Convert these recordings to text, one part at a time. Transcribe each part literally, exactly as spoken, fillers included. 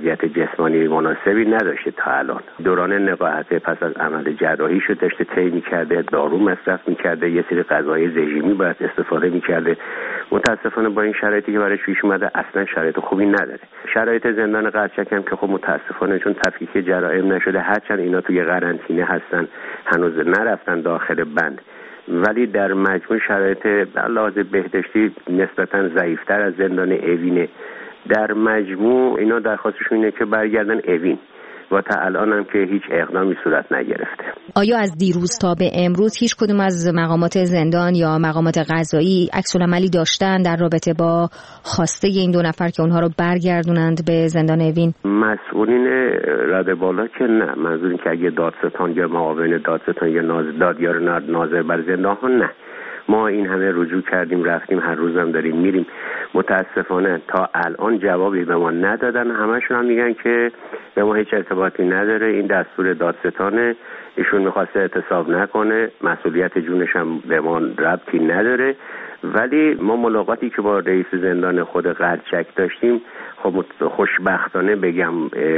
وضعیت جسمانی مناسبی نداشته تا الان. دوران نقاهت پس از عمل جراحی شو داشته طی می‌کرده، دارو مصرف می‌کرده، یه سری غذاهای رژیمی باید استفاده می‌کرده. متاسفانه با این شرایطی که براش پیش اومده اصلا شرایط خوبی نداره. شرایط زندان قرچک هم که خب متاسفانه چون تفکیک جرائم نشده، هرچند اینا توی قرنطینه هستن هنوز نرفتن داخل بند، ولی در مجموع شرایط لحاظ بهداشتی نسبتاً ضعیف‌تر از زندان اوینه. در مجموع اینا درخواستشون اینه که برگردن اوین و تا الان هم که هیچ اقدامی صورت نگرفته. آیا از دیروز تا به امروز هیچ کدوم از مقامات زندان یا مقامات قضایی عکس‌العملی داشتن در رابطه با خواسته این دو نفر که اونها رو برگردونند به زندان اوین؟ مسئولین رده بالا که نه، منظور این که اگه دادستان یا معاون دادستان یا دادیار ناظر بر زندان ها نه. ما این همه رجوع کردیم، رفتیم، هر روزم داریم میریم. متاسفانه تا الان جوابی به ما ندادن. همشون هم میگن که به ما هیچ ارتباطی نداره، این دستور دادستانه، ایشون میخواسته اعتصاب نکنه، مسئولیت جونش هم به ما ربطی نداره. ولی ما ملاقاتی که با رئیس زندان خود قرچک داشتیم، خب خوشبختانه بگم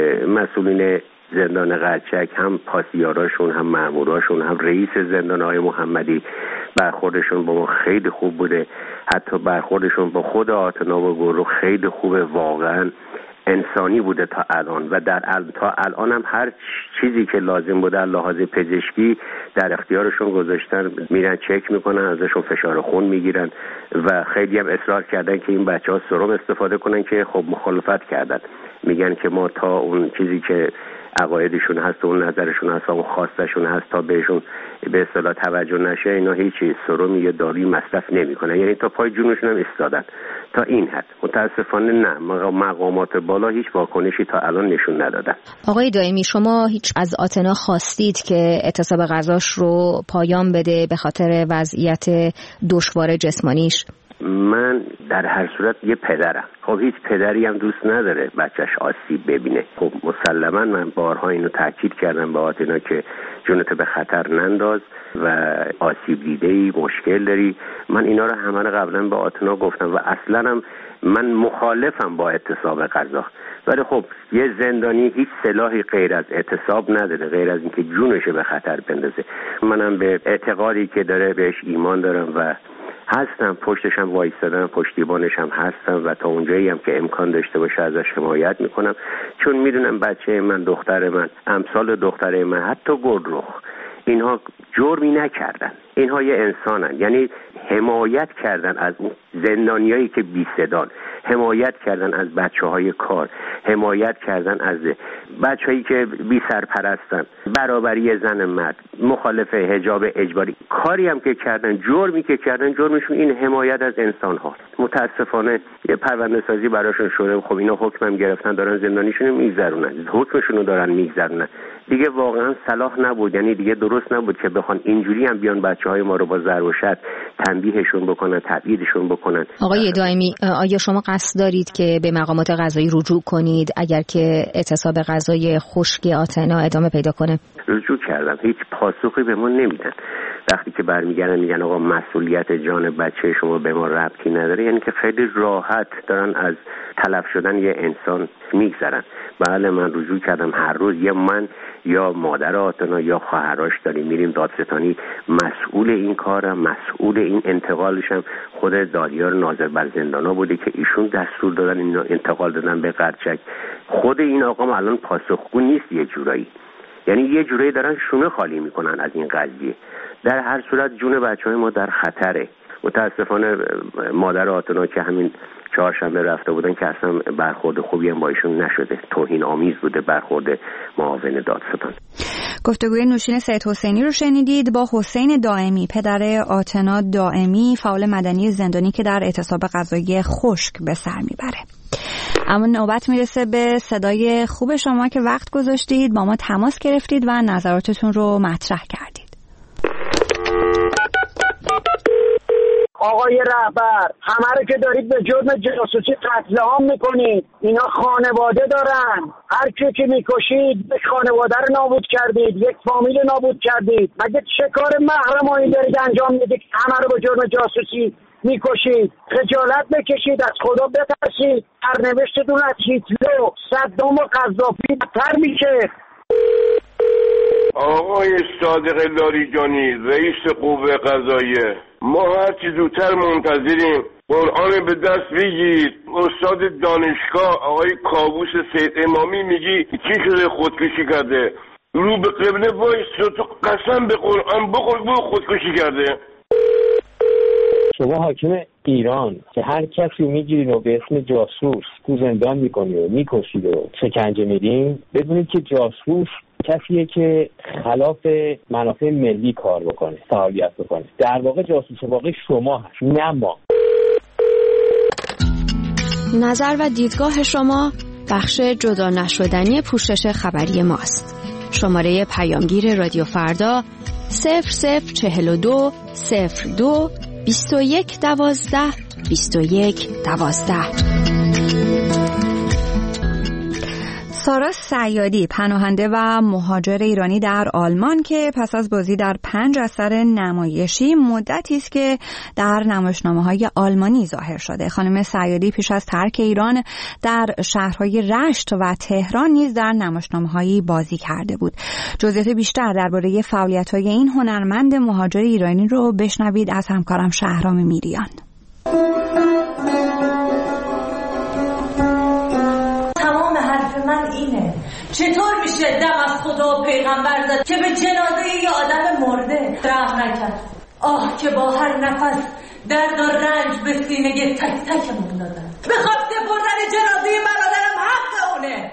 مسئولین زندان قرچک هم پاسیاراشون هم ماموراشون هم رئیس زندان آقای محمدی برخوردشون با ما خیلی خوب بوده. حتی برخوردشون با خود آتنا و گروه خیلی خوبه، واقعا انسانی بوده تا الان و در ال... تا الان هم هر چیزی که لازم بوده لحاظ پزشکی در اختیارشون گذاشتن، میرن چک میکنن، ازشون فشار خون میگیرن و خیلی هم اصرار کردن که این بچه ها سرم استفاده کنن که خب مخالفت کردن، میگن که ما تا اون چیزی که عقایدشون هست و اون نظرشون هست و اون خواستشون هست تا بهشون به اصطلاح توجه نشه اینا هیچی سرم یا دارویی مصرف نمیکنن، یعنی تا پای جونشون هم ایستادن تا این حد. متاسفانه نه، مقامات بالا هیچ واکنشی تا الان نشون ندادن. آقای دائمی، شما هیچ از آتنا خواستید که اعتصاب غذاش رو پایان بده به خاطر وضعیت دشوار جسمانیش؟ من در هر صورت یه پدرم، خب هیچ پدری هم دوست نداره بچهش آسیب ببینه. خب مسلما من بارها اینو تاکید کردم به آتنا که جونت به خطر ننداز و آسیب دیده‌ای مشکل داری. من اینا رو همه رو قبلا به آتنا گفتم و اصلا هم من مخالفم با اعتصاب غذا، ولی خب یه زندانی هیچ سلاحی غیر از اعتصاب نداره، غیر از اینکه جونش به خطر بندازه. منم به اعتقادی که داره بهش ایمان دارم و هستم، پشتش هم وایستادم، پشتیبانش هم هستم و تا اونجایی هم که امکان داشته باشه ازش حمایت میکنم، چون میدونم بچه من، دختر من، امثال دختر من، حتی گلرخ، اینها جرمی نکردن، اینها یه انسانن، یعنی حمایت کردن از زندانیایی که بی صدان، حمایت کردن از بچه‌های کار، حمایت کردن از بچه‌هایی که بی سرپرستن، برابری زن مرد، مخالف حجاب اجباری، کاری هم که کردن، جرمی که کردن، جرمشون این حمایت از انسان ها. متاسفانه یه پرونده سازی براشون شده، خب اینا حکمم گرفتن، دارن زندانیشون میگذرونن، حکمشون رو دارن میگذرونن. دیگه واقعا صلاح نبود، یعنی دیگه درست نبود که بخوان اینجوری هم بیان بچه‌های ما رو با ضرب و شتم تنبیهشون بکنن، تبعیدشون بکنن. آقای دائمی، آیا شما قصد دارید که به مقامات قضایی رجوع کنید اگر که اعتصاب غذای خشک آتنا ادامه پیدا کنه؟ رجوع کردم، هیچ پاسخی به ما نمیدن. وقتی که برمیگردن میگن آقا مسئولیت جان بچه شما به ما ربطی نداره، یعنی که خیلی راحت دارن از تلف شدن یه انسان میگذرن. بله من رجوع کردم، هر روز یا من یا مادر آتنا یا خواهرش داریم میریم دادستانی، مسئول این کارم، مسئول این انتقالشم خود دادیار ناظر بر زندانا بوده که ایشون دستور دادن این انتقال دادن به قرچک. خود این آقا الان پاسخگو نیست یه جورایی، یعنی یه جورایی دارن شونه خالی میکنن از این قضیه. در هر صورت جون بچه‌های ما در خطره. متاسفانه مادر آتنا که همین چهارشنبه رفته بودن که اصلا برخورد خوبی هم با ایشون نشده، توهین آمیز بوده برخورد معاون دادستان. گفتگوی نوشین سید حسینی رو شنیدید با حسین دائمی، پدر آتنا دائمی، فعال مدنی زندانی که در اعتصاب غذایی خشک به سر میبره. اما نوبت میرسه به صدای خوب شما که وقت گذاشتید، با ما تماس گرفتید و نظراتتون رو مطرح کردید. آقای رهبر، همه رو که دارید به جرم جاسوسی قتل عام میکنید. اینا خانواده دارن، هر کی که میکشید یک خانواده رو نابود کردید، یک فامیل نابود کردید. مگه چه کار محرمانه‌ای دارید انجام میدید همه رو به جرم جاسوسی میکشید خجالت بکشید، از خدا بترسید. سرنوشتتون از هیتلر، صدام و قذافی بدتر میشه. آقای صادق لاریجانی رئیس قوه قضاییه، ما هرچی زودتر منتظریم قرآن به دست بگیرید. استاد دانشگاه آقای کاووس سید امامی میگی چی شده خودکشی کرده، رو به قبله وایس تو قسم به قرآن بخور برو خودکشی کرده. شما حاکم ایران که هر کسی رو میگیرین و به اسم جاسوس تو زندان میکنی و میکشید و شکنجه میدین، بدونید که جاسوس کسیه که خلاف منافع ملی کار بکنه، فعالیت بکنه. در واقع جاسوس واقعی شما هست، نه ما. نظر و دیدگاه شما بخش جدا نشدنی پوشش خبری ماست. شماره پیامگیر رادیو فردا صفر صفر چهل و دو صفر دو بیست و یک دوازده بیست و یک دوازده. سارا صیادی، پناهنده و مهاجر ایرانی در آلمان که پس از بازی در پنج اثر نمایشی مدتی است که در نمایشنامه‌های آلمانی ظاهر شده. خانم صیادی پیش از ترک ایران در شهرهای رشت و تهران نیز در نمایشنامه‌هایی بازی کرده بود. جزئیات بیشتر درباره فعالیت‌های این هنرمند مهاجر ایرانی رو بشنوید از همکارم شهرام میریان. من اینه چطور میشه دم از خدا و پیغمبر زد که به جنازه یه آدم مرده رحم نکرد؟ آه که با هر نفس درد و رنج به سینه تک تکمون دادن، بخواد سپردن جنازه برادرم حق اونه.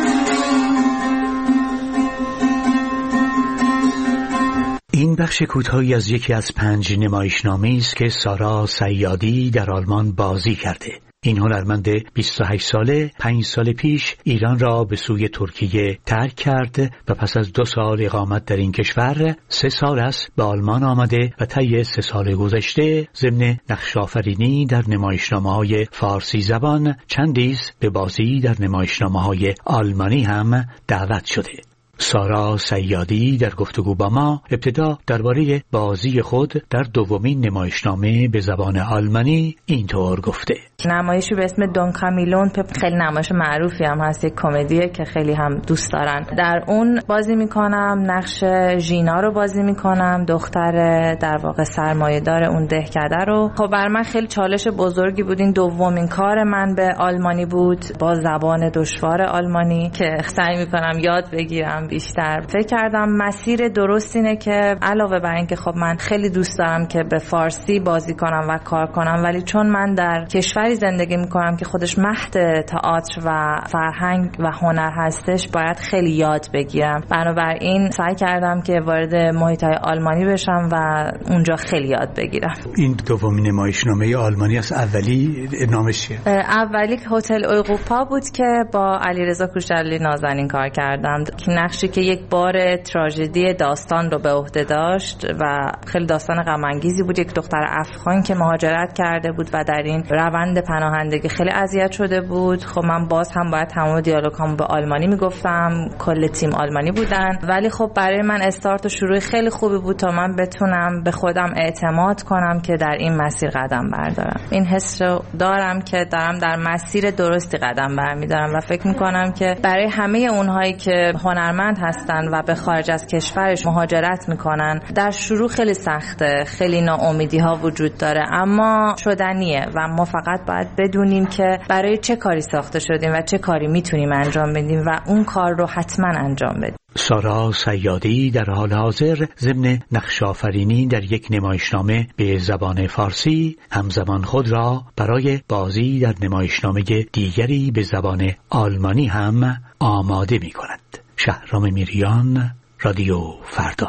این بخش کوتاهی از یکی از پنج نمایشنامه‌ای است که سارا صیادی در آلمان بازی کرده. این هنرمند بیست و هشت ساله پنج سال پیش ایران را به سوی ترکیه ترک کرد و پس از دو سال اقامت در این کشور سه سال است به آلمان آمده و طی سه سال گذشته ضمن نقش‌آفرینی در نمایشنامه‌های فارسی زبان چندیز به بازی در نمایشنامه‌های آلمانی هم دعوت شده. سارا صیادی در گفتگو با ما ابتدا درباره بازی خود در دومین نمایشنامه به زبان آلمانی اینطور گفته: نمایشی به اسم دون کامیلون خیلی نمایش معروفی هم هست، یک کمدیه که خیلی هم دوست دارن. در اون بازی میکنم، نقش ژینا رو بازی میکنم، دختر در واقع سرمایه‌دار اون دهکده رو. خب بر من خیلی چالش بزرگی بود، این دومین کار من به آلمانی بود با زبان دشوار آلمانی که سعی میکنم یاد بگیرم بیشتر. فکر کردم مسیر درست اینه که علاوه بر اینکه خب من خیلی دوست دارم که به فارسی بازی کنم و کار کنم، ولی چون من در کشوری زندگی میکنم که خودش مهد تئاتر و فرهنگ و هنر هستش، باید خیلی یاد بگیرم. بنابراین سعی کردم که وارد محیط‌های آلمانی بشم و اونجا خیلی یاد بگیرم. این دومین نمایشنامه آلمانی است. اولی نامش چیه؟ اولی هتل اروپا بود که با علیرضا کوچلی نازنین کار کردم، که نقشی که یک بار تراژدی داستان رو به عهده داشت و خیلی داستان غم انگیزی بود. یک دختر افغان که مهاجرت کرده بود و در این روند پناهندگی خیلی اذیت شده بود. خب من باز هم باید تمام دیالوگامو به آلمانی میگفتم، کل تیم آلمانی بودن، ولی خب برای من استارت و شروع خیلی خوبی بود تا من بتونم به خودم اعتماد کنم که در این مسیر قدم بردارم. این حس رو دارم که دارم در مسیر درستی قدم برمیدارم و فکر میکنم که برای همه اونهایی که هنرمند هستن و به خارج از کشورش مهاجرت میکنن، در شروع خیلی سخته، خیلی ناامیدی ها وجود داره، اما شدنیه و ما فقط باید بدونیم که برای چه کاری ساخته شدیم و چه کاری میتونیم انجام بدیم و اون کار رو حتما انجام بدیم. سارا صیادی در حال حاضر ضمن نقش‌آفرینی در یک نمایشنامه به زبان فارسی همزمان خود را برای بازی در نمایشنامه دیگری به زبان آلمانی هم آماده می‌کند. شهرام میریان، رادیو فردا.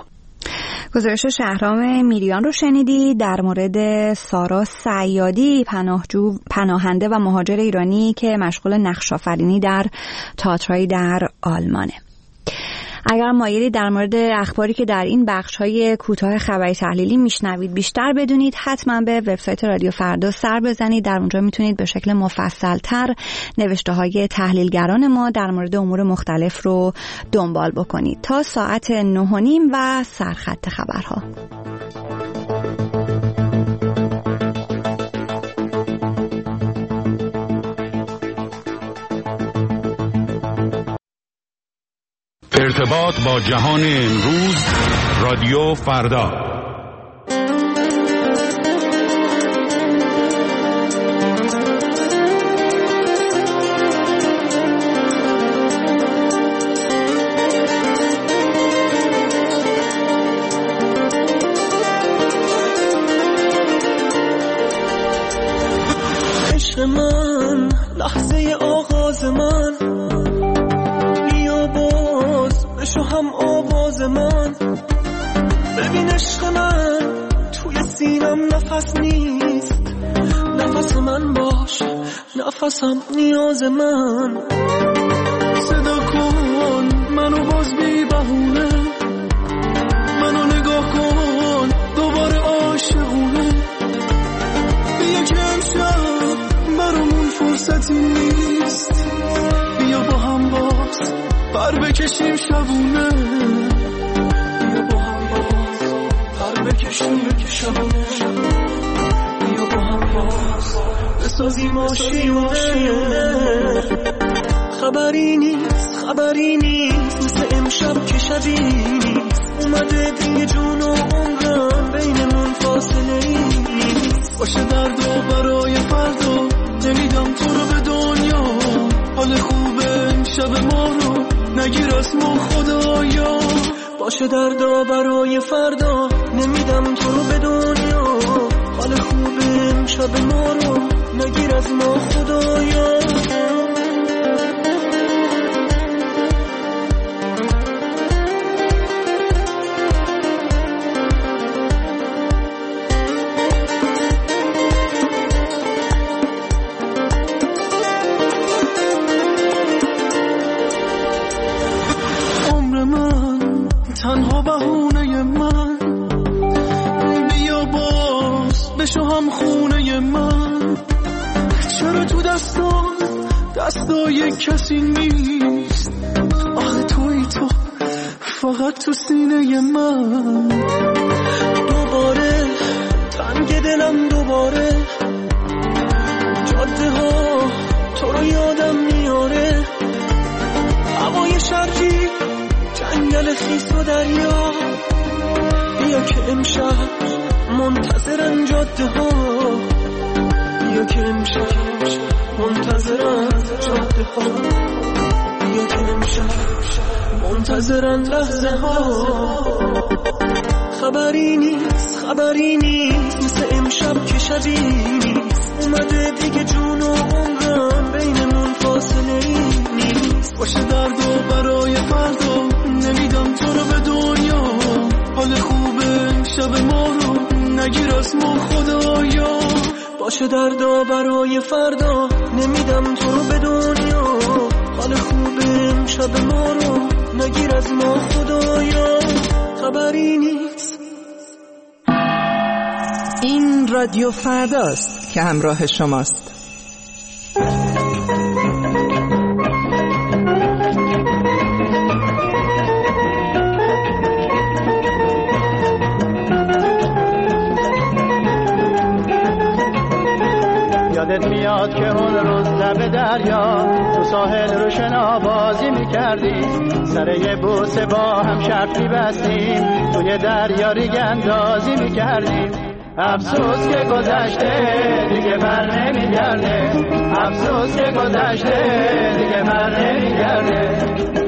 گزارش شهرام میریان رو شنیدی در مورد سارا صیادی، پناهجو پناهنده و مهاجر ایرانی که مشغول نقش‌آفرینی در تئاترهای در آلمانه. اگر مایلی در مورد اخباری که در این بخش‌های کوتاه خبری تحلیلی میشنوید بیشتر بدونید، حتما به وبسایت رادیو فردا سر بزنید. در اونجا میتونید به شکل مفصل‌تر نوشته‌های تحلیلگران ما در مورد امور مختلف رو دنبال بکنید. تا ساعت نه و نیم و سرخط خبرها. ارتباط با جهان امروز، رادیو فردا. عشق من، لحظه آغاز من، بیا باز بشو هم آواز من. ببین عشق من توی سینم نفس نیست، نفس من باش، نفسم نیاز من. صدا کن منو باز بی بهونه، منو نگاه کن دوباره عاشقونه. بیا که امشب برامون فرصتی نیست، بیا با هم باز پر بکشیم شبونه. بیا با هم باز پر بکشیم شبونه. بیا با هم باز بسازیم آشیونه. خبری نیست خبری نیست مثل امشب که شبی نیست. اومده دیگه جون و عمرم بینمون فاصله نیست. باشه درد و برای فردا نمیدم تو رو به دنیا. حال خوبه امشب ما رو نگیر از ما خدایا. باشه دردا برای فردا نمیدم تو رو به دنیا. حال خوبه امشب ما رو نگیر از ما خدایا. تنها بهونه من، بیا باز بشو هم خونه من. چرا تو دستان دستای کسی نیست؟ آخه توی تو فقط تو سینه من. دوباره تنگ دلم دوباره، جاده ها تو رو یادم میاره. هوای شرقی جنگل خیس و دریا. بیا که امشب منتظرن جاده ها. بیا که امشب منتظرن جاده ها. بیا که امشب منتظرن لحظه ها. خبری نیست خبری نیست مثل امشب که شبی نیست. اومده دیگه جون و عمرم بینمون فاصله نیست. باشه درد و برای فردا نمیدم تو رو به دنیا. حال خوبه شب ما رو نگیر از ما خدایا. باشه دردا برای فردا نمیدم تو رو به دنیا. حال خوبه شب ما رو نگیر از ما خدایا. خبری نیست. این رادیو فرداست که همراه شماست. یادت میاد که اون روز لب دریا تو ساحل رو شنا بازی میکردی. سر یه بوسه با هم شرط میبستیم، توی دریا ریگ اندازی میکردیم. افسوس که گذشته دیگه بر نمیگرده. افسوس که گذشته دیگه بر نمیگرده.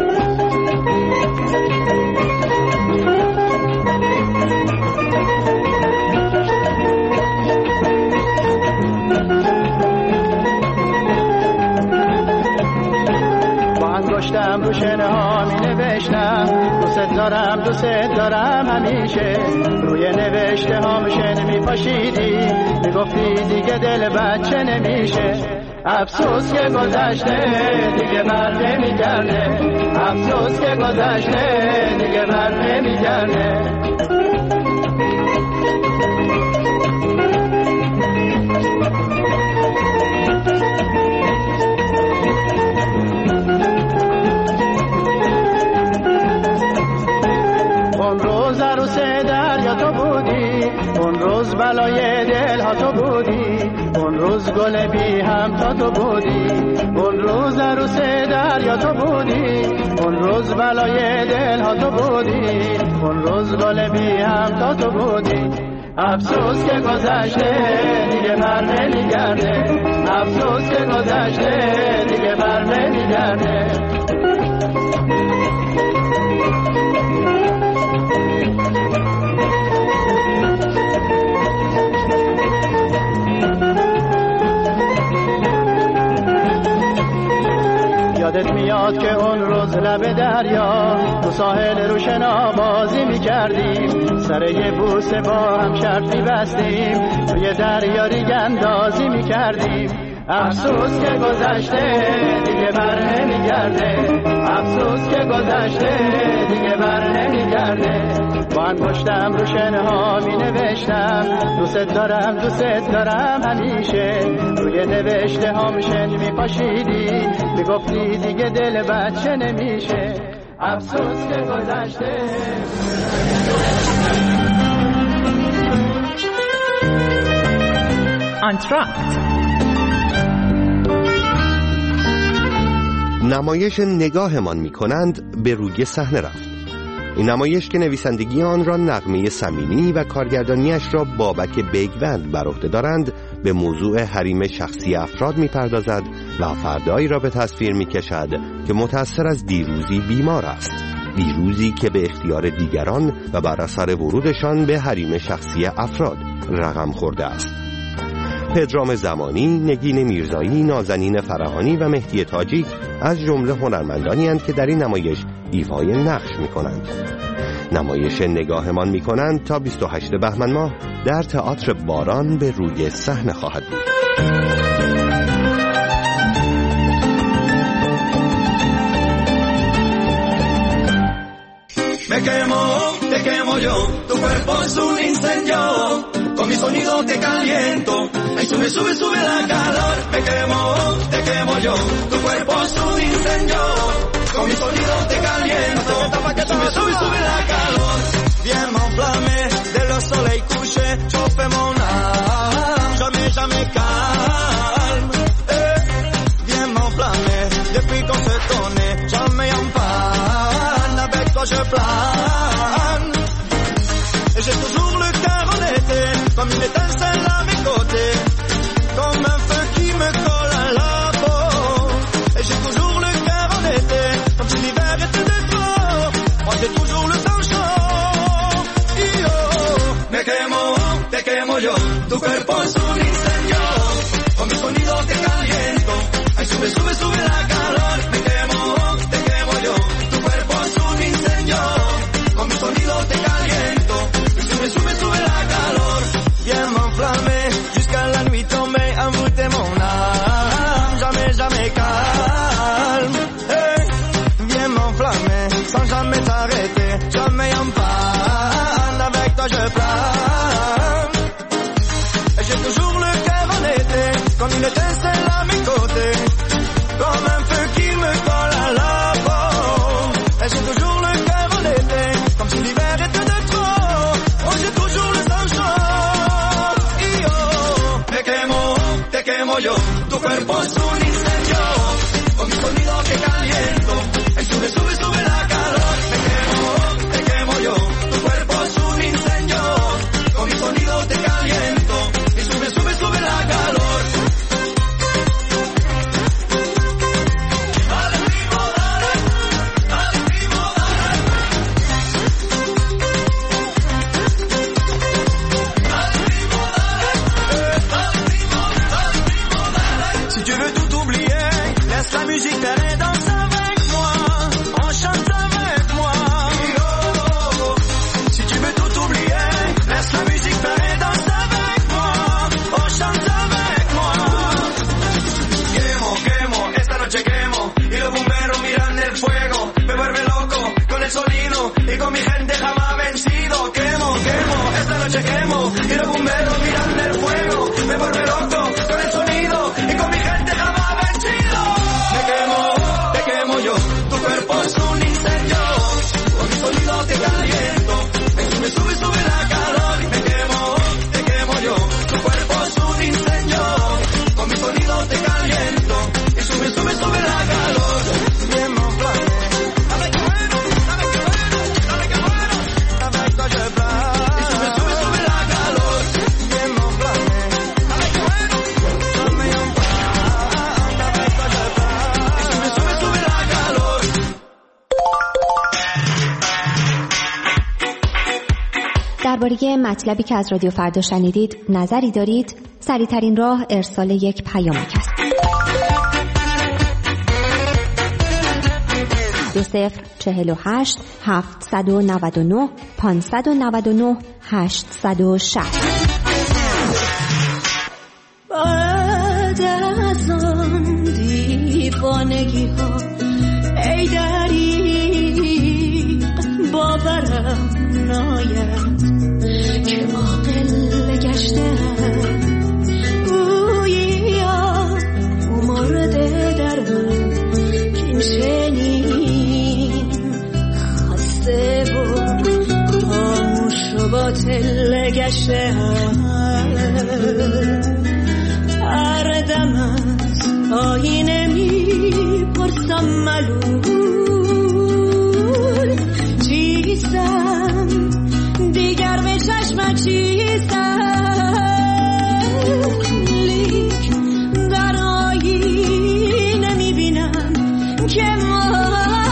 انگشتم رو شنه ها می نوشتم دوست دارم دوست دارم همیشه. روی نوشته ها شنه می پاشیدی، می گفتی دیگه دل بچه نمیشه. افسوس که گذشته دیگه بر نمیگرده. افسوس که گذشته دیگه بر نمیگرده. اون روز بلای دل ها تو بودی، اون روز گل بی هم تا تو بودی. اون روز عروس دریا تو بودی، اون روز روز بلای دل ها تو بودی، اون روز گل بی هم تا تو بودی. افسوس که گذشته دیگه بر نمیگرده، افسوس که گذشته دیگه بر نمیگرده. یادت میاد که اون روز لب دریا تو ساحل روشنا بازی میکردیم، سر یه بوسه با هم شرط میبستیم، توی دریا ریگ اندازی میکردیم. افسوس که گذشته دیگه بر نمیگرده، افسوس که گذشته دیگه بر نمیگرده. با انگشتم رو شنه ها می نوشتم دوست دارم دوست دارم همیشه، روی نوشته هام شن می پاشیدی، می گفتی دیگه دل بچه نمیشه. افسوس که گذشته. آنتراکت نمایش نگاهمان می کنند به روی صحنه رفت. این نمایش که نویسندگی آن را نغمه صمیمی و کارگردانیش را بابک بیگوند بر عهده دارند، به موضوع حریم شخصی افراد می‌پردازد و فردایی را به تصویر می‌کشد که متأثر از دیروزی بیمار است، دیروزی که به اختیار دیگران و بر اثر ورودشان به حریم شخصی افراد رقم خورده است. پدرام زمانی، نگین میرزایی، نازنین فرهانی و مهدی تاجیک از جمله هنرمندانی اند که در این نمایش ایفای نقش می‌کنند. نمایش نگاهمان می‌کنند تا بیست و هشتم بهمن ماه در تئاتر باران به روی صحنه خواهد بود. Me quemo, te quemo yo, tu cuerpo es un incendio, con mi sonido te caliento, ay sube, sube, sube la calor. Me quemo, te quemo yo, tu cuerpo es un incendio, con mi sonido te caliento, sube, sube, sube la calor. Viens m'enflammer, dès le soleil couché, chauffe mon âme, jamais, jamais calme. Eh, viens m'enflammer, depuis qu'on se connaît, jamais en panne, avec toi je plane. Et j'ai toujours le cœur en été, comme une étincelle à mes côtés, comme un feu qui me colle à la peau. Et j'ai toujours le cœur en été, comme si l'hiver était de trop. Moi j'ai toujours le sang chaud. Yo, me quemo, te quemo yo, tu cuerpo es un incendio, con mi sonido te caliento. Ay sube, sube, sube la calor. Me quemo, te quemo yo, tu cuerpo es un incendio, con mi sonido te caliento. Y sube, sube, sube la calor. Viens m'enflammer jusqu'à la nuit tombée, envoûter mon âme, jamais, jamais calme. Hey, viens m'enflammer sans jamais t'arrêter, jamais en panne, avec toi je plane. Et j'ai toujours le cœur en été, comme une étincelle à mes côtés, comme un feu qui me colle à la peau. Et j'ai toujours le cœur en été, comme si l'hiver était de trop. Oh, j'ai toujours le sang chaud. Yo, me quemo, te quemo yo, tu cuerpo es un incendio, con mi sonido te caliento. Ay, sube, sube, sube la calor. Me quemo. درباره مطلبی که از رادیو فردا شنیدید نظری دارید؟ سریع‌ترین راه ارسال یک پیامک است. دو صفر چهل و هشت هفتصد و نود و نه پانصد و نود و نه هشتصد و شصت. بعد از آن دیوانگی ها ای دریق باورم ناید که عاقل گشتم گویا مرده در من که این شنین خسته و خاموش و باطل گشتم هر دم از آینه می پرسم ملول چیستم دیگر به چشم چیستم لیک در آینه می بینم که من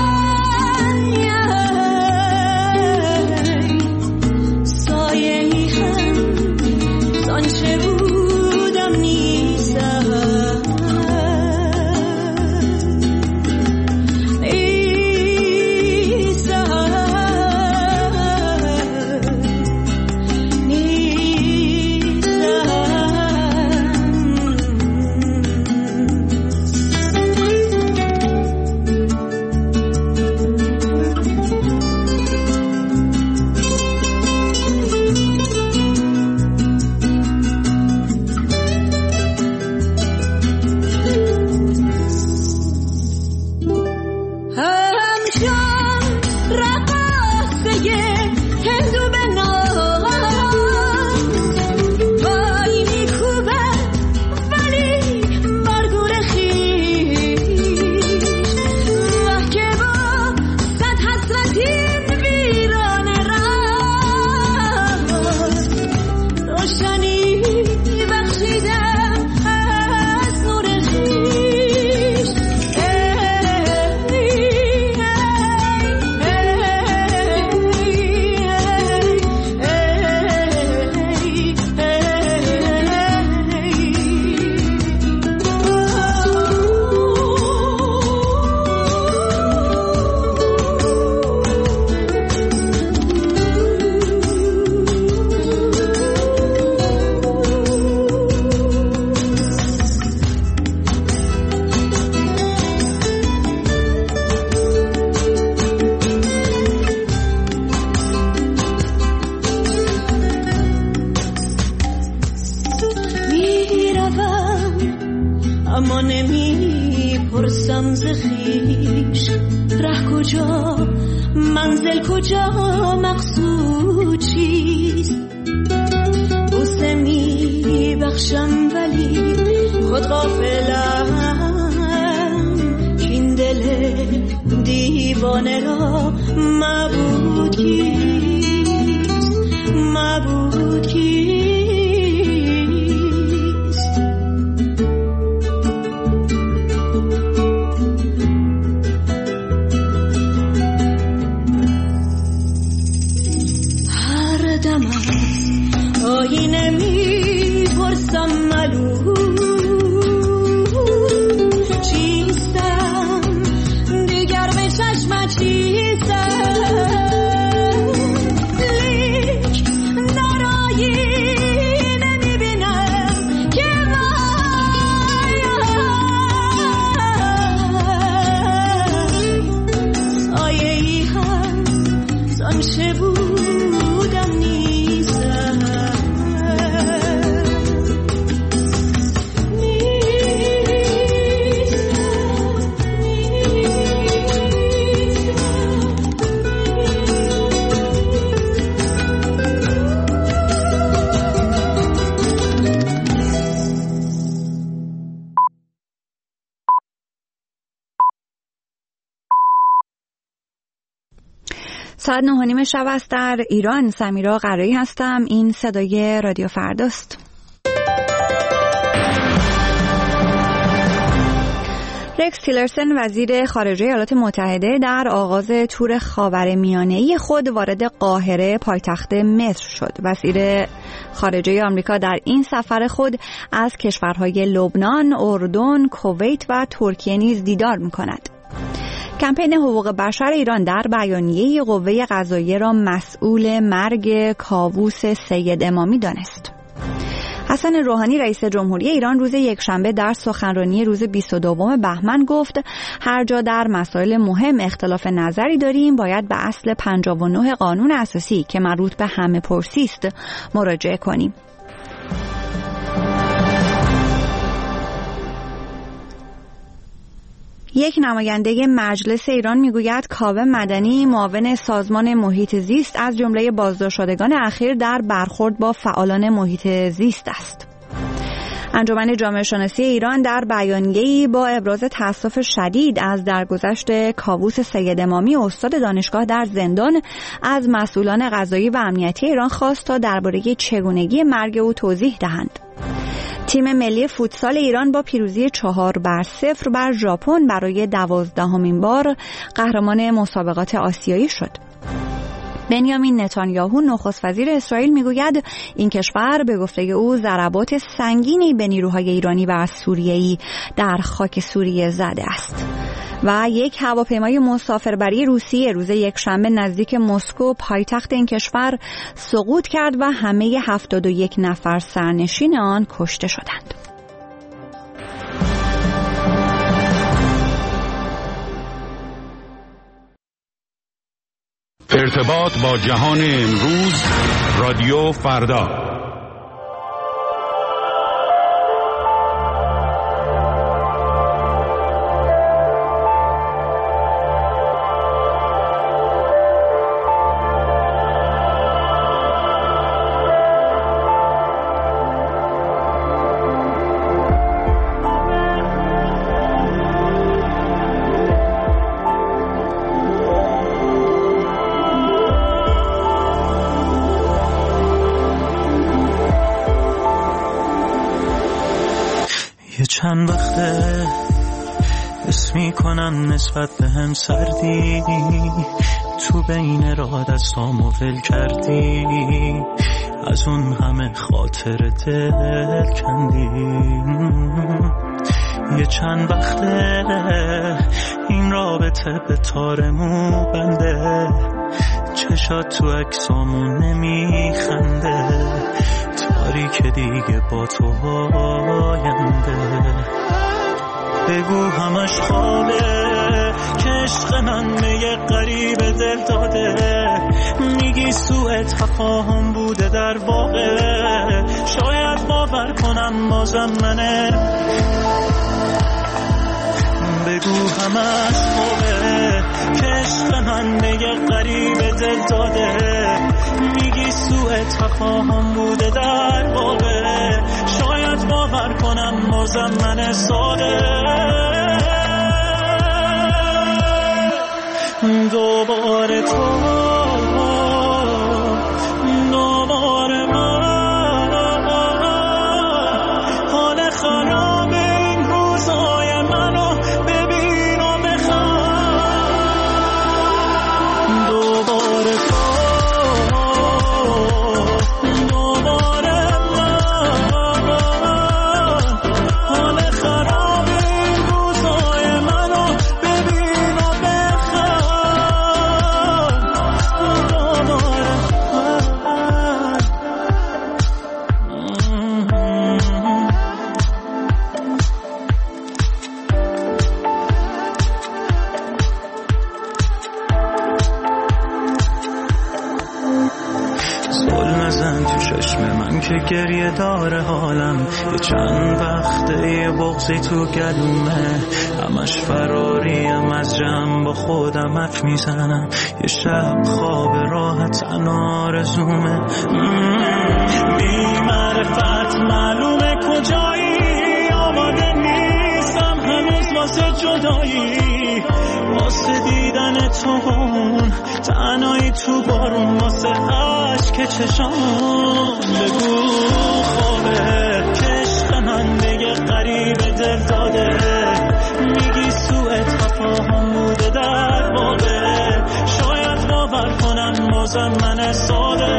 سایه‌ای هم زانچه بودم نیستم ساعت نه و نیم شب است در ایران. سمیرا قرایی هستم. این صدای رادیو فرداست. رکس تیلرسن وزیر خارجه ایالات متحده در آغاز تور خاورمیانه‌ای خود وارد قاهره پایتخت مصر شد. وزیر خارجه آمریکا در این سفر خود از کشورهای لبنان، اردن، کویت و ترکیه نیز دیدار می‌کند. کمپین حقوق بشر ایران در بیانیه قوه قضاییه را مسئول مرگ کاووس سید امامی دانست. حسن روحانی رئیس جمهوری ایران روز یکشنبه در سخنرانی روز بیست و دوم بهمن گفت هر جا در مسائل مهم اختلاف نظری داریم باید به اصل پنجاه و نه قانون اساسی که مربوط به همه پرسی است مراجعه کنیم. یک نماینده مجلس ایران میگوید کاوه مدنی معاون سازمان محیط زیست از جمله بازداشت شدگان اخیر در برخورد با فعالان محیط زیست است. انجمن جامعه شناسی ایران در بیانیه‌ای با ابراز تأسف شدید از درگذشت کاووس سید امامی استاد دانشگاه در زندان از مسئولان قضایی و امنیتی ایران خواست تا درباره چگونگی مرگ او توضیح دهند. تیم ملی فوتسال ایران با پیروزی چهار بر صفر بر ژاپن برای دوازدهمین بار قهرمان مسابقات آسیایی شد. بنیامین نتانیاهو نخست وزیر اسرائیل میگوید این کشور به گفته او ضربات سنگینی به نیروهای ایرانی و سوریه‌ای در خاک سوریه زده است. و یک هواپیمای مسافربری روسیه روز یکشنبه نزدیک مسکو پایتخت این کشور سقوط کرد و همه هفتاد و یک نفر سرنشین آن کشته شدند. ارتباط با جهان امروز، رادیو فردا. چند وقته حس میکنم نسبت به هم سردی، تو بین راه دستامو ول کردی، از اون همه خاطر دل کندی. یه چند وقته این رابطه به تارمو بنده، چشات تو عکسامون نمیخنده، تاریک دیگه با تو آینده. بگو همش خوابه که عشق من به یه غریب دل داده، میگی سوء تفاهم بوده در واقع، شاید باور کنم بازم منه. بگو همش خوابه که عشق من به یه غریب دل داده، میگی سوء تفاهم بوده در واقع، شاید باور کنم بازم من ساده. دوباره تو دوباره من، حال خراب این روزای منو ببین و بخواه. دوباره تو دوباره من، حال خراب این روزای منو ببین و بخواه. که گریه داره حالم، یه چند وقته یه بغضی تو گلومه، همش فراریم از جمع با خودم حرف میزنم، یه شب خواب راحت تنها آرزومه. بی معرفت معلومه کجایی، آماده نیستم هنوز واسه جدایی، واسه دیدن تو بون تنهایی تو بارون، واسه عشق چشام. بگو خوابه که عشق من به یه غریب دل داده، میگی بازم من ساده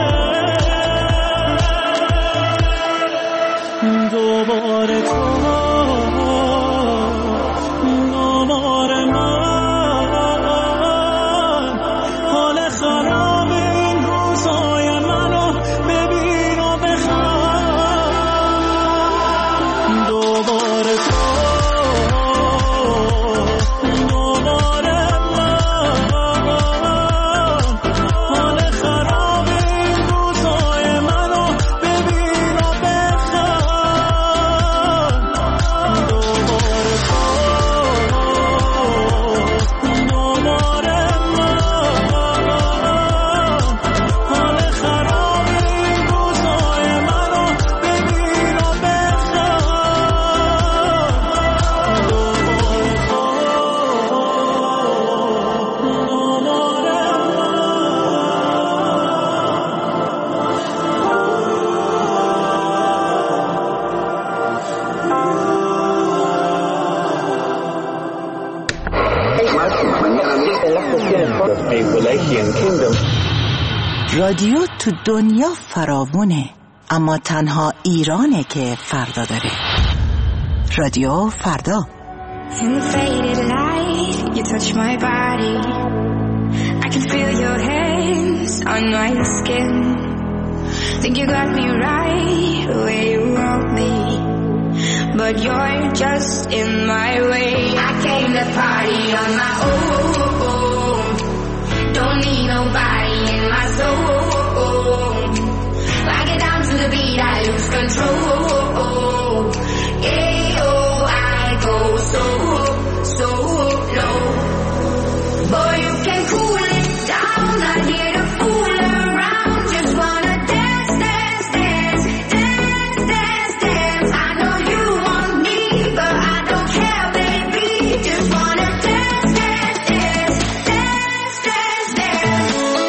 دوباره تو دوباره من حال خراب این روزای منو ببین و بخند دوباره تو رادیو تو دنیا فراوونه، اما تنها ایرانه که فردا داره. رادیو فردا. In the faded light, you touch my body. I can feel your hands on my skin. Think you got me right where you want me, but you're just in my way. I came to party on my own. Don't need nobody in my soul. I get down to the beat, I lose control. Yeah, oh, I go so, so low. Boy, you can cool it down, not here to fool around. Just wanna dance, dance, dance, dance, dance, dance. I know you want me, but I don't care, baby. Just wanna dance, dance, dance, dance, dance, dance.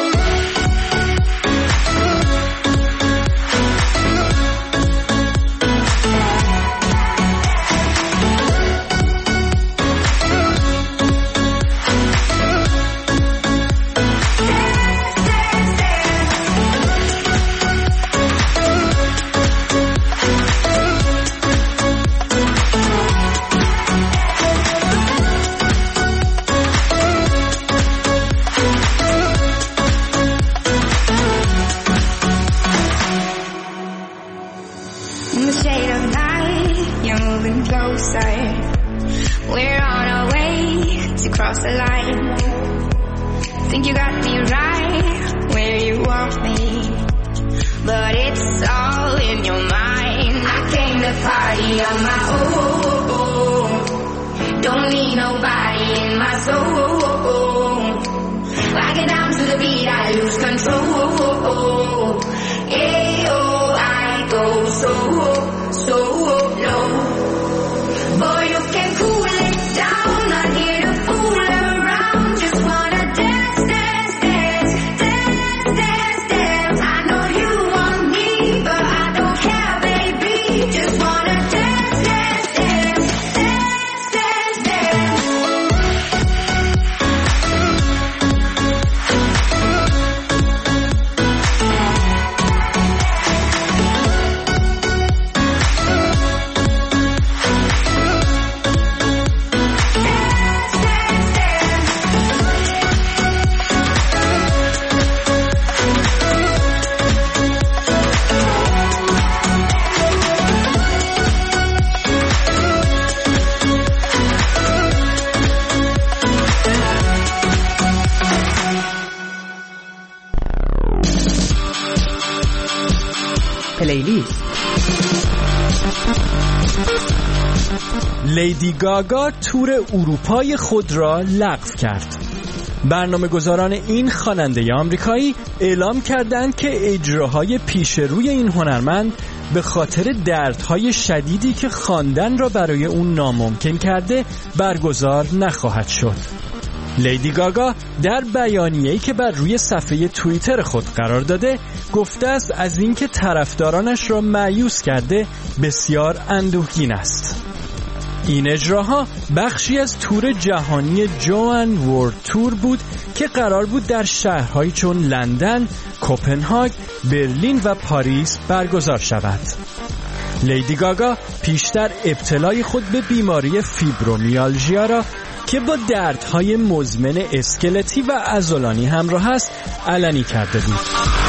In the shade of night, you're moving closer. We're on our way to cross the line. Think you got me right where you want me, but it's all in your mind. I came to party on my own. Don't need nobody in my soul. I get down to the beat, I lose control. Yeah, oh, I go so, so low. Boy, you can cool it down, not here to fool around. Just wanna dance, dance, dance, dance, dance, dance. I know you want me, but I don't care, baby. Just wanna dance, dance, dance, dance, dance, dance. پلیلیست. لیدی گاگا تور اروپای خود را لغو کرد. برنامه گذاران این خواننده آمریکایی اعلام کردند که اجراهای پیش روی این هنرمند به خاطر دردهای شدیدی که خواندن را برای اون ناممکن کرده برگزار نخواهد شد. لیدی گاگا در بیانیه‌ای که بر روی صفحه توییتر خود قرار داده گفته است از اینکه طرفدارانش را مایوس کرده بسیار اندوهگین است. این اجراها بخشی از تور جهانی جوان ورلد تور بود که قرار بود در شهرهایی چون لندن، کوپنهاگ، برلین و پاریس برگزار شود. لیدی گاگا پیشتر ابتلای خود به بیماری فیبرومیالژیا را که با دردهای مزمن اسکلتی و عضلانی همراه است علنی کرده بود.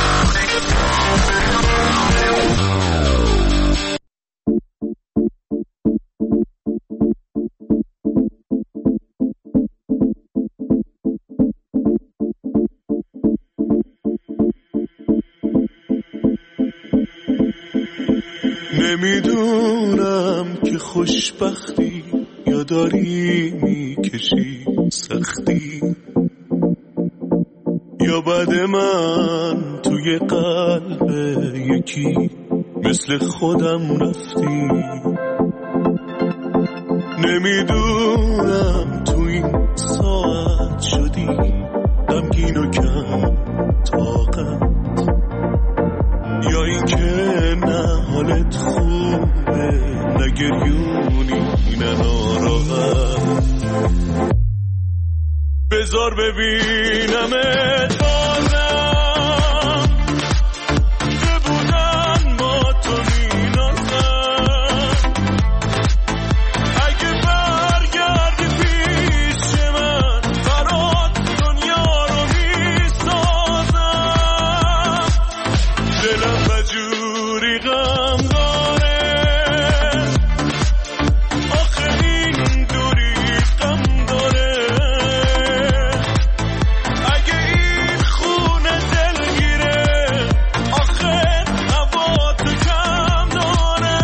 نمیدونم که خوشبختی یا داری میکشی سختی یا بعد من توی قلب یکی مثل خودم رفتی. نمیدونم تو این ساعت شدی غمگین و کم طاقت یا این که نه حالت خوبه نه گریونی نه ناراحت. بذار ببینمت بازم که بودن با تو مینازم. اگه برگردی پیش من برات دنیا رو میسازم. دلم بجوری غم داره آخه این دوری غم داره. اگه این خونه دلگیره آخه هوا تو کم داره.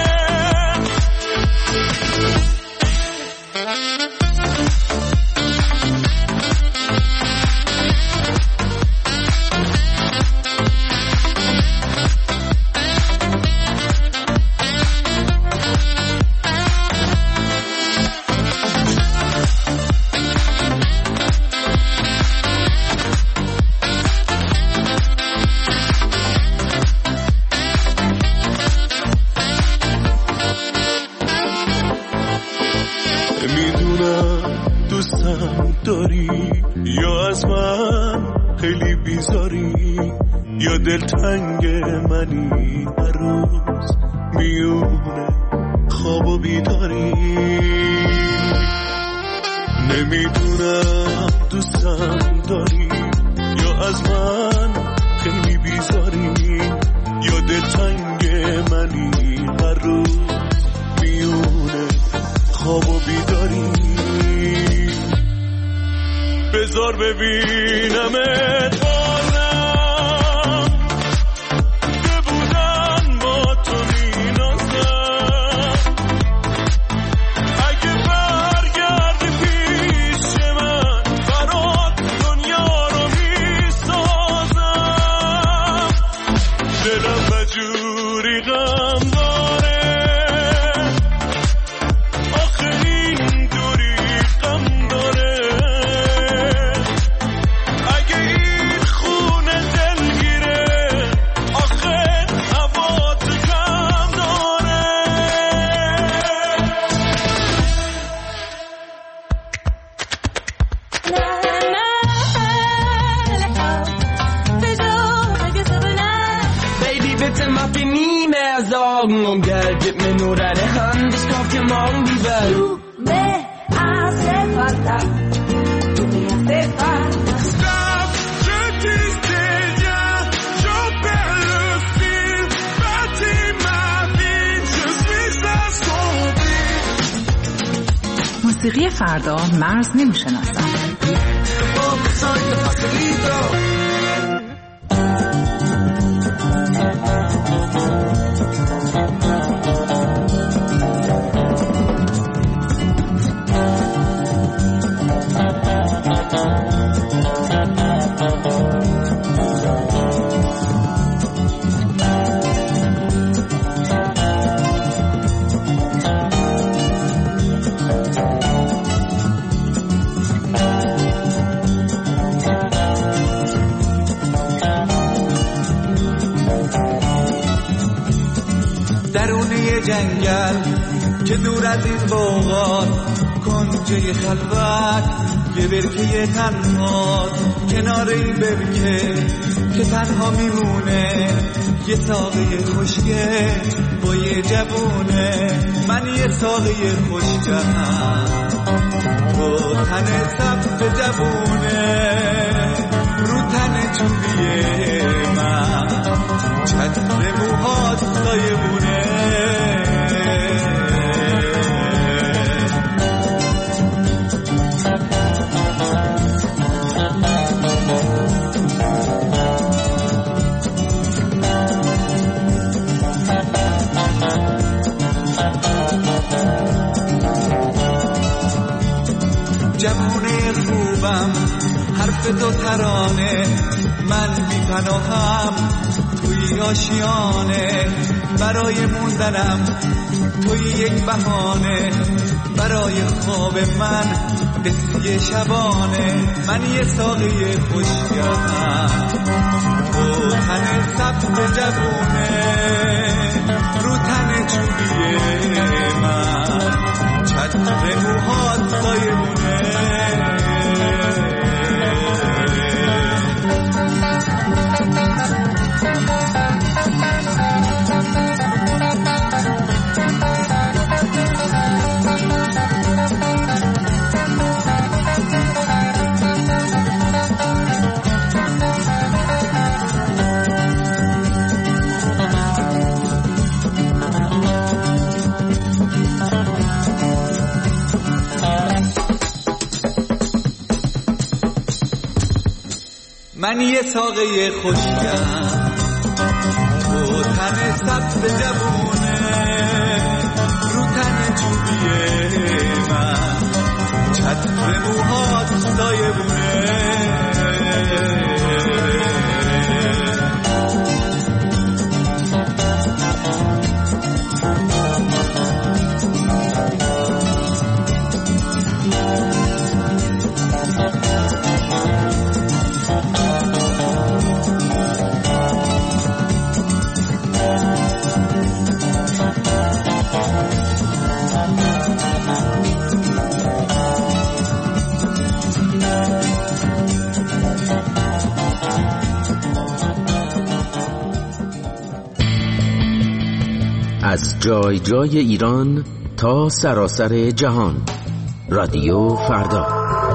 میدونم دوستم داری یا از من خیلی بیزاری یا دلتنگ منی هر روز میونه خواب و بیداری. نمیدونم دوستم داری یا از من خیلی بیزاری یا دلتنگ منی هر روز میونه خواب و بیداری. بذار ببینمت بازم که بودن با تو مینازم. اگه برگردی پیش من برات دنیا رو میسازم. دلم بجوری غم داره آخه این دوری غم داره. اگه این خونه دلگیره آخه هوا تو کم داره. Baby, bitte mach dir nie mehr Sorgen um Geld, gib mir nur deine Hand, ich kauf dir morgen die Welt. Tú me hace falta, tú me hace falta. Stop, je disais rien, je perds le fil, bâtis ma vie, je suis assombri. موسیقی فردا مرز نمیشناسم. درون یه جنگل که دور از این بوغات کنجه خلوت یه برکه تنها کنار این برکه که تنها میمونه یه ساقه خشکه با یه جوونه. من یه ساقه خشکم با تن سبز جوونه رو تن چوبیه من چتر موهات سایبونه. جوونه خوبم حرف دو ترانه من بی پناهم توی آشیانه برای موندنم توی یک بهانه برای خواب من قصه شبانه. من یه ساقه خوشگم تو تن سبز جوونه رو تن چوبیه من چتر موهات سایبونه. من یه ساقه خشکم تو تن سبز جوونه رو تن چوبیه من چتر موهات سایبونه. از جای جای ایران تا سراسر جهان، رادیو فردا.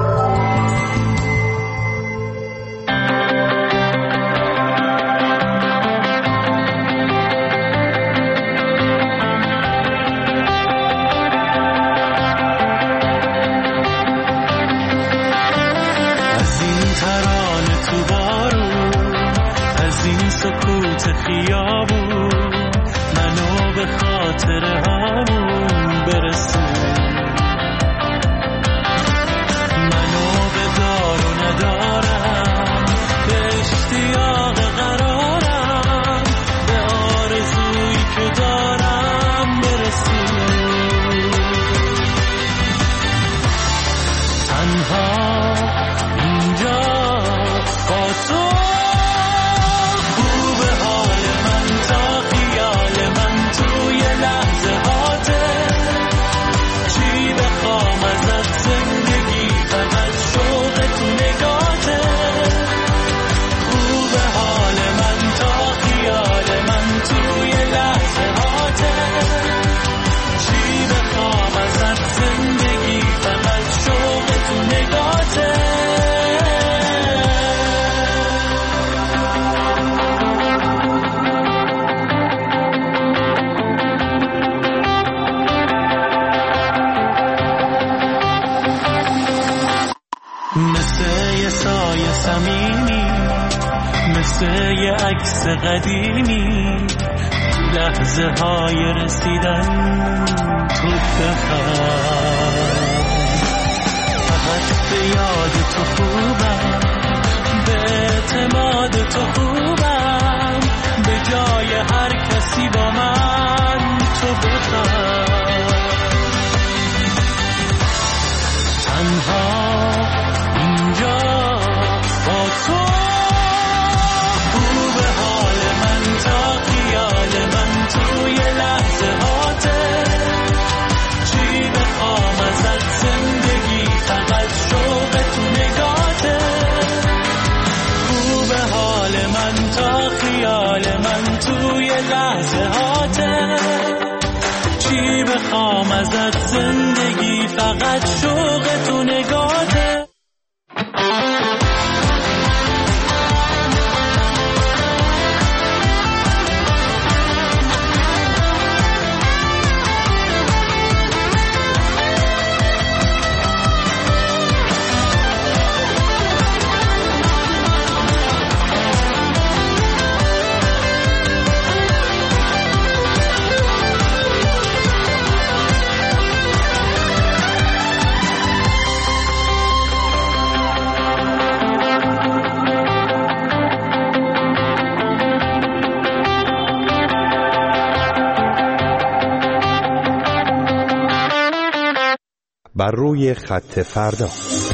از این ترانه تو بارون، از این سکوت خیابون، منو به خاطر همون برسون، منو به دار و ندارم، به اشتیاق قرارم، به آرزویی که دارم برسون. تنها اینجا با تو یه عکس قدیمی، تو لحظه های رسیدن تو بخواه، فقط به یاد تو خوبم، به اعتماد تو خوبم، به جای هر کسی با من تو بخواه. تنها اینجا با تو ازت زندگی فقط شوق تو نگاته. بر روی خط فردا.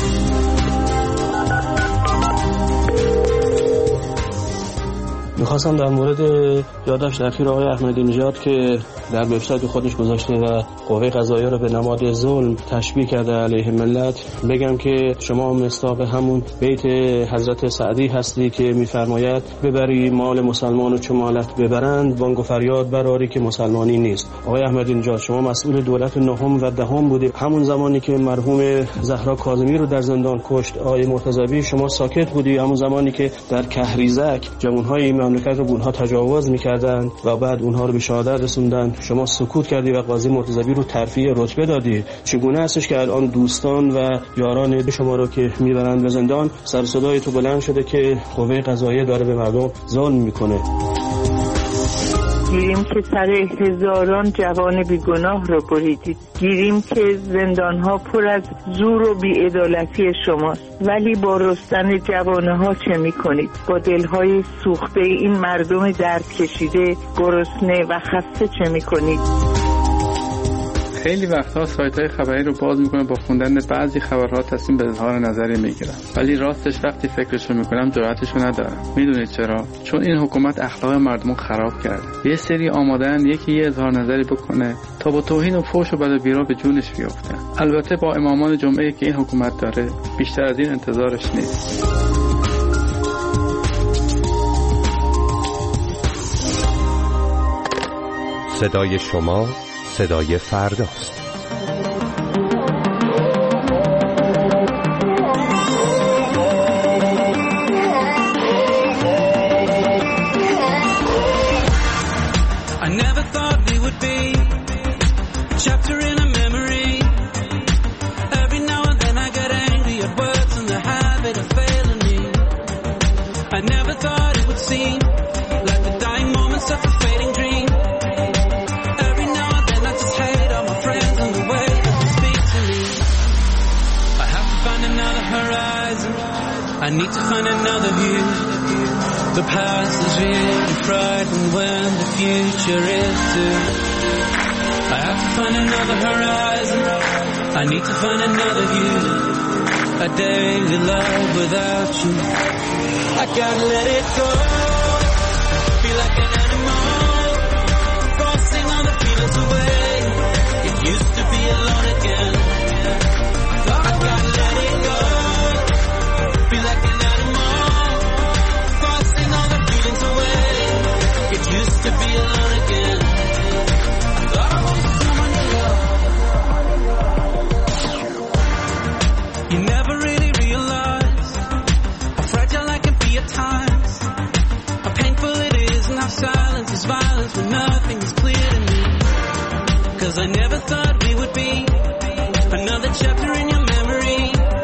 میخواستم در مورد یادداشت اخیر آقای احمدی نژاد که در وبسایت خودش گذاشته و قوه قضاییه رو به نماد ظلم تشبیه کرده علیه ملت بگم که شما مصداق همون بیت حضرت سعدی هستی که میفرماید ببری مال مسلمان و چو مالت ببرند بانگ و فریاد براری که مسلمانی نیست. آقای احمدی نژاد شما مسئول دولت نهم و دهم بودید. همون زمانی که مرحوم زهرا کاظمی رو در زندان کشت آقای مرتضوی شما ساکت بودی. همون زمانی که در کهریزک جوانهای مملکت رو به اونها تجاوز می‌کردند و بعد اونها رو به شهادت رسوندن شما سکوت کردی و قاضی مرتضوی رو ترفیع رتبه دادی. چگونه هستش که الان دوستان و یاران شما رو که میبرند به زندان سر صدای تو بلند شده که قوه قضاییه داره به مردم ظلم میکنه؟ گیریم که سر هزاران جوان بیگناه رو بریدید. گیریم که زندانها پر از زور و بی‌عدالتی شماست. ولی با رستن جوانها چه میکنید؟ با دلهای سوخته این مردم درد کشیده، گرسنه و خسته چه میکنید؟ خیلی وقتها سایت‌های خبری رو باز میکنم با خوندن بعضی خبرها تصمیم به اظهار نظری میگیرم، ولی راستش وقتی فکرشو میکنم جرأتشو ندارم. میدونید چرا؟ چون این حکومت اخلاق مردم خراب کرده. یه سری آماده‌اند یکی یه اظهار نظری بکنه تا با توهین و فحش و بد و بیرا به جونش بیفته. البته با امامان جمعه که این حکومت داره بیشتر از این انتظارش نیست. صدای شما صدای فرداست. I never thought we would be a chapter in a memory. Every now and then I get angry at words and the habit of failing me. I never thought it would seem like the dying moments of a fading dream. I need to find another view. The past is really frightened when the future is too. I have to find another horizon. I need to find another view. A daily love without you. I gotta let it go. Feel like an animal, forcing all the feelings away. It used to be alone again. I gotta let it go. Feel like an animal, forcing all the feelings away. It used to be alone again. I thought I was someone to love. You never really realize how fragile I can be at times. How painful it is and how silence is violence when nothing is clear to me. Cause I never thought we would be another chapter in your memory.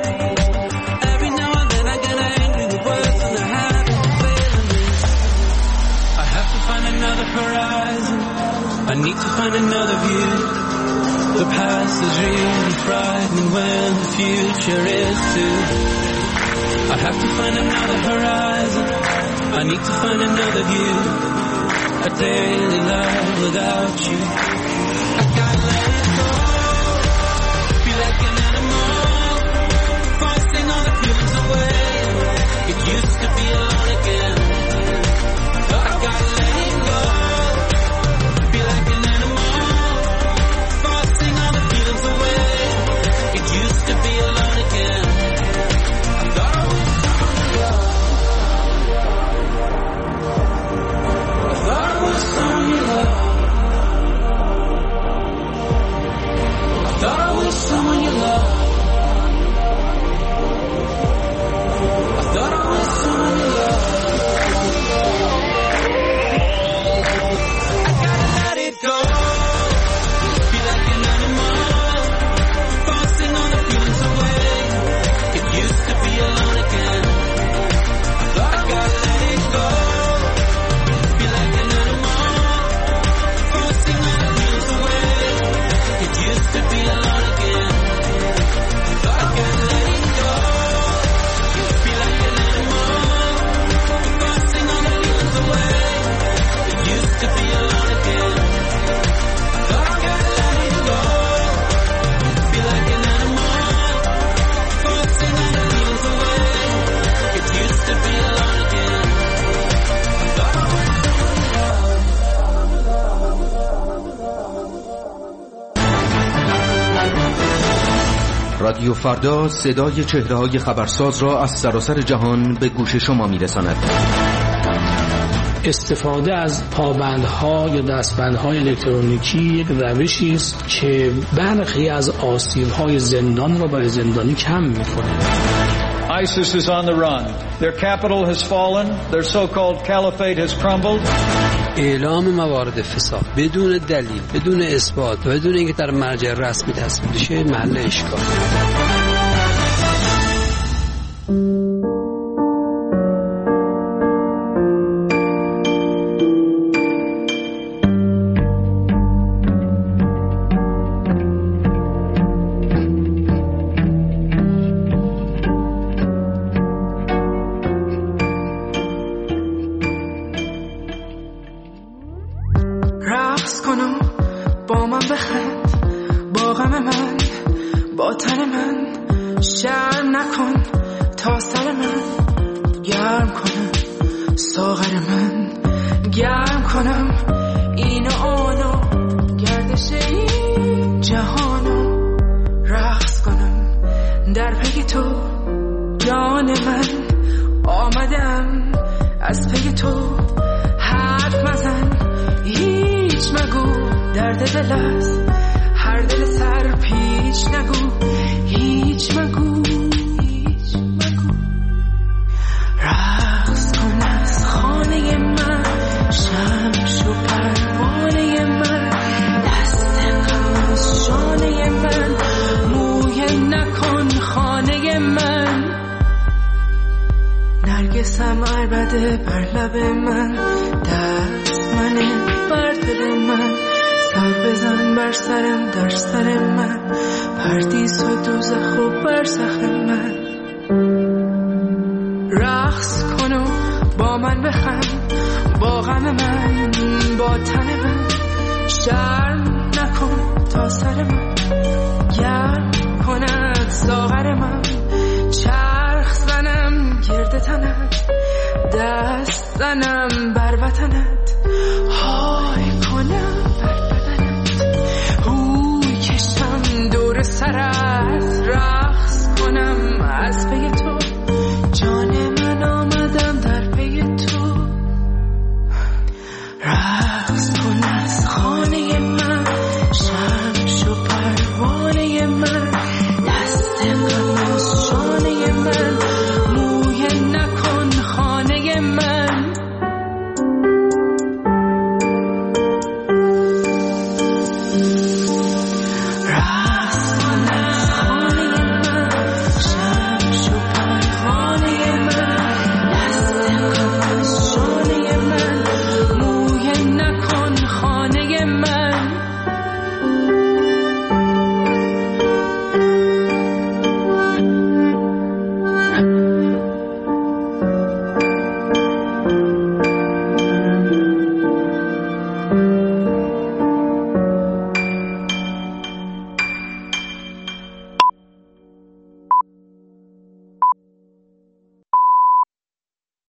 Horizon. I need to find another view. The past is really frightening when the future is too. I have to find another horizon. I need to find another view. A daily love without you. I gotta let it go. Feel like an animal, forcing all the feelings away. It used to be alone again. I gotta let it go. Feel like an animal, forcing all the feelings away. It used to be alone again. I thought I was someone to love. I thought I was someone to love. رادیو فردا صدای چهره‌های خبرساز را از سراسر جهان به گوش شما می‌رساند. استفاده از پابندها یا دستبندهای الکترونیکی یک روشی است که برخی از آسیب‌های زندان را برای زندانی کم می‌کند. ISIS is on the run. Their capital has fallen. Their so-called caliphate has crumbled. اعلام موارد فساد بدون دلیل، بدون اثبات و بدون اینکه در مرجع رسمی تصویب بشه محل اشکال. دست زنم بر وطنت های کنم